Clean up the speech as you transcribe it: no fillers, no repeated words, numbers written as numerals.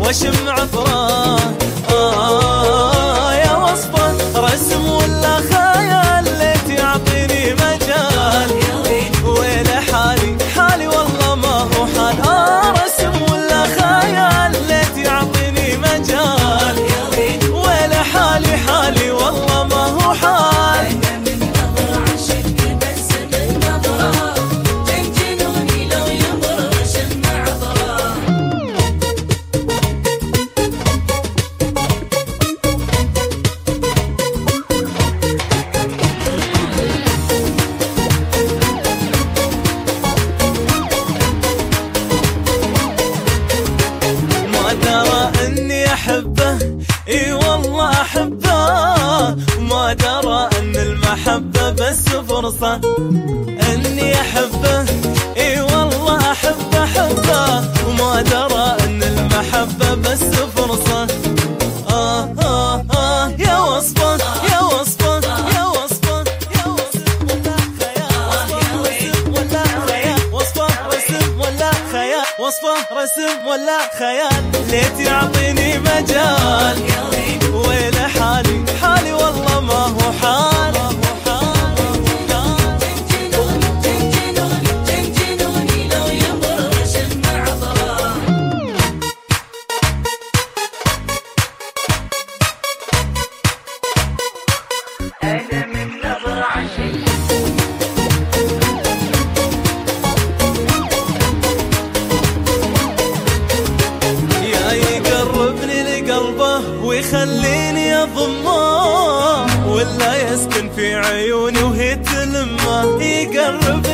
واشم عطره. يا وصفه رسم ولا خيال ليت يعطيني مجال. ويلي حالي حالي والله ما هو حال. رسم ولا خيال ليت يعطيني مجال. ويلي حالي حالي والله ما هو حال. اي والله احبه، ما درى ان المحبة بس فرصة. اني احبه اي والله احبه حبه، وما درى ان المحبة بس فرصة. يا وصفه يا وصفه يا وصفه يا وصف ولا خيال. ولا خيال وصفه رسم ولا خيال. وصفه رسم ولا خيال ليت يعطيني مجال. ويلي حالي حالي والله ما هو حال. أنا من نظر عشق يا يقربني لقلبه ويخليني اضمه، ولا يسكن في عيوني وهي تلمه. يقرب